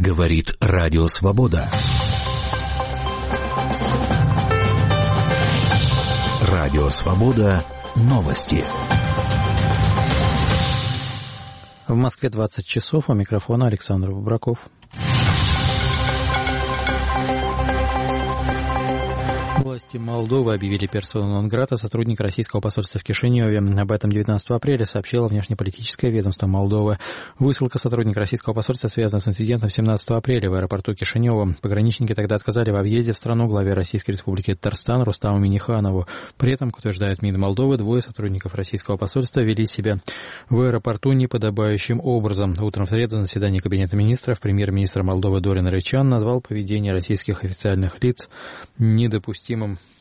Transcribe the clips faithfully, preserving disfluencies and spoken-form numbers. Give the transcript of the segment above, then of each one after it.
Говорит Радио Свобода. Радио Свобода. Новости. В Москве двадцать часов, у микрофона Александр Бобраков. Власти Молдовы объявили персону нон-грата сотрудника российского посольства в Кишиневе. Об этом девятнадцатого апреля сообщило внешнеполитическое ведомство Молдовы. Высылка сотрудника российского посольства связана с инцидентом семнадцатого апреля в аэропорту Кишинева. Пограничники тогда отказали во въезде в страну главе Российской Республики Татарстан Рустаму Минниханову. При этом, как утверждает МИД Молдовы, двое сотрудников российского посольства вели себя в аэропорту неподобающим образом. Утром в среду на заседании Кабинета министров премьер-министр Молдовы Дорин Аричан назвал поведение российских официальных лиц недопустимым.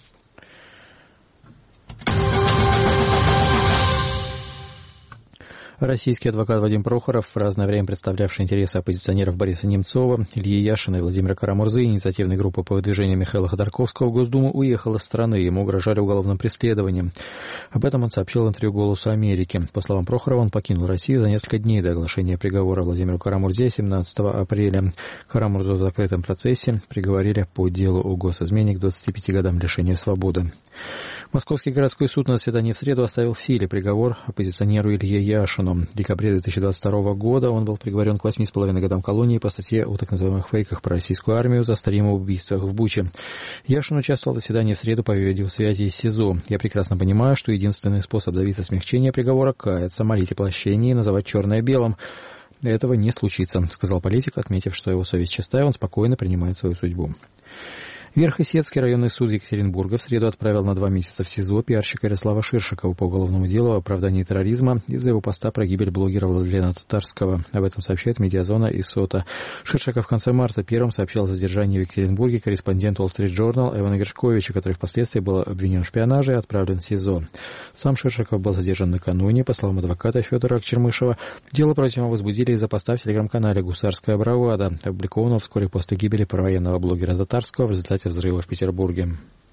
Российский адвокат Вадим Прохоров, в разное время представлявший интересы оппозиционеров Бориса Немцова, Ильи Яшина и Владимира Карамурзы, инициативной группы по выдвижению Михаила Ходорковского в Госдуму, уехал из страны. Ему угрожали уголовным преследованием. Об этом он сообщил в интервью «Голосу Америки». По словам Прохорова, он покинул Россию за несколько дней до оглашения приговора Владимиру Карамурзе семнадцатого апреля. Карамурзу в закрытом процессе приговорили по делу о госизмене к двадцати пяти годам лишения свободы. Московский городской суд на заседании в среду оставил в силе приговор оппозиционеру Илье Яшину. В декабре две тысячи двадцать второго года он был приговорен к восьми с половиной годам колонии по статье о так называемых фейках про российскую армию за старьем об убийствах в Буче. Яшин участвовал в заседании в среду по видеосвязи из СИЗО. «Я прекрасно понимаю, что единственный способ добиться смягчения приговора — каяться, молить о прощении и называть черное белым. Этого не случится», — сказал политик, отметив, что его совесть чистая, он спокойно принимает свою судьбу. Верхесецкий районный суд Екатеринбурга в среду отправил на два месяца в СИЗО пиарщика Ярослава Ширшикова по уголовному делу о оправдании терроризма из-за его поста про гибель блогера Владлена Татарского. Об этом сообщает Медиазона и СОТА. Ширшиков в конце марта первым сообщал о задержании в Екатеринбурге корреспонденту Wall Street Journal Эвана Гершковича, который впоследствии был обвинен в шпионаже и отправлен в СИЗО. Сам Ширшиков был задержан накануне. По словам адвоката Федора Акчермышева, дело против него возбудили из-за поста в телеграм-канале «Гусарская бравада», опубликованного вскоре после гибели паравоенного блогера Татарского в результате взрыва в Петербурге.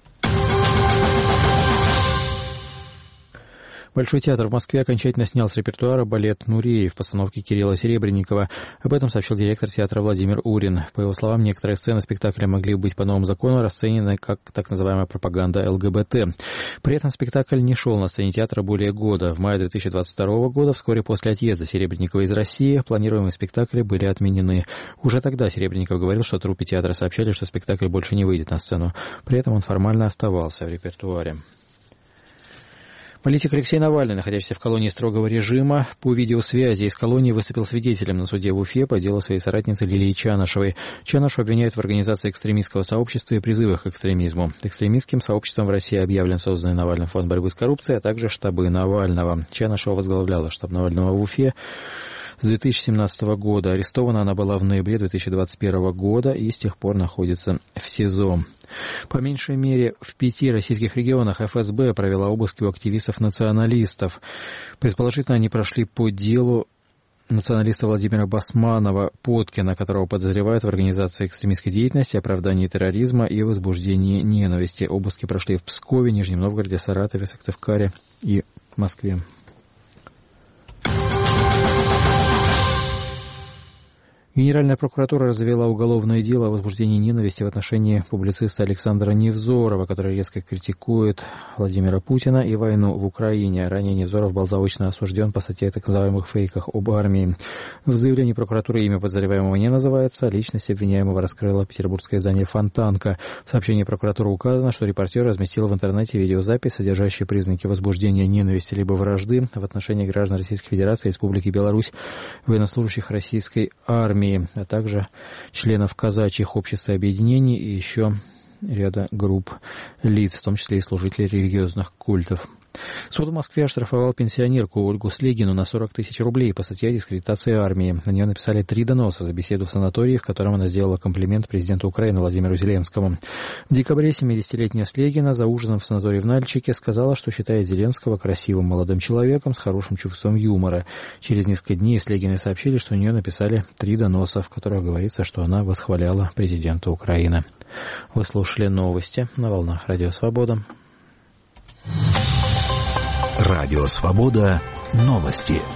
Большой театр в Москве окончательно снял с репертуара балет «Нуреев» в постановке Кирилла Серебренникова. Об этом сообщил директор театра Владимир Урин. По его словам, некоторые сцены спектакля могли быть по новому закону расценены как так называемая пропаганда ЛГБТ. При этом спектакль не шел на сцене театра более года. В мае две тысячи двадцать второго года, вскоре после отъезда Серебренникова из России, планируемые спектакли были отменены. Уже тогда Серебренников говорил, что труппе театра сообщали, что спектакль больше не выйдет на сцену. При этом он формально оставался в репертуаре. Политик Алексей Навальный, находящийся в колонии строгого режима, по видеосвязи из колонии выступил свидетелем на суде в Уфе по делу своей соратницы Лилии Чанышевой. Чанышу обвиняют в организации экстремистского сообщества и призывах к экстремизму. Экстремистским сообществом в России объявлен созданный Навальным фонд борьбы с коррупцией, а также штабы Навального. Чанышева возглавляла штаб Навального в Уфе с две тысячи семнадцатого года. Арестована она была в ноябре две тысячи двадцать первого года и с тех пор находится в СИЗО. По меньшей мере в пяти российских регионах эф эс бэ провела обыски у активистов-националистов. Предположительно, они прошли по делу националиста Владимира Басманова-Поткина, которого подозревают в организации экстремистской деятельности, оправдании терроризма и возбуждении ненависти. Обыски прошли в Пскове, Нижнем Новгороде, Саратове, Сыктывкаре и Москве. Генеральная прокуратура развела уголовное дело о возбуждении ненависти в отношении публициста Александра Невзорова, который резко критикует Владимира Путина и войну в Украине. Ранее Невзоров был заочно осужден по статье о так называемых фейках об армии. В заявлении прокуратуры имя подозреваемого не называется, личность обвиняемого раскрыла петербургское издание «Фонтанка». В сообщении прокуратуры указано, что репортер разместил в интернете видеозапись, содержащие признаки возбуждения ненависти либо вражды в отношении граждан Российской Федерации и Республики Беларусь, военнослужащих российской армии, а также членов казачьих обществ и объединений и еще ряда групп лиц, в том числе и служителей религиозных культов. Суд в Москве оштрафовал пенсионерку Ольгу Слегину на сорок тысяч рублей по статье о дискредитации армии. На нее написали три доноса за беседу в санатории, в котором она сделала комплимент президенту Украины Владимиру Зеленскому. В декабре семидесятилетняя Слегина за ужином в санатории в Нальчике сказала, что считает Зеленского красивым молодым человеком с хорошим чувством юмора. Через несколько дней Слегиной сообщили, что у нее написали три доноса, в которых говорится, что она восхваляла президента Украины. Вы слушали новости на волнах Радио Свобода. Радио Свобода. Новости.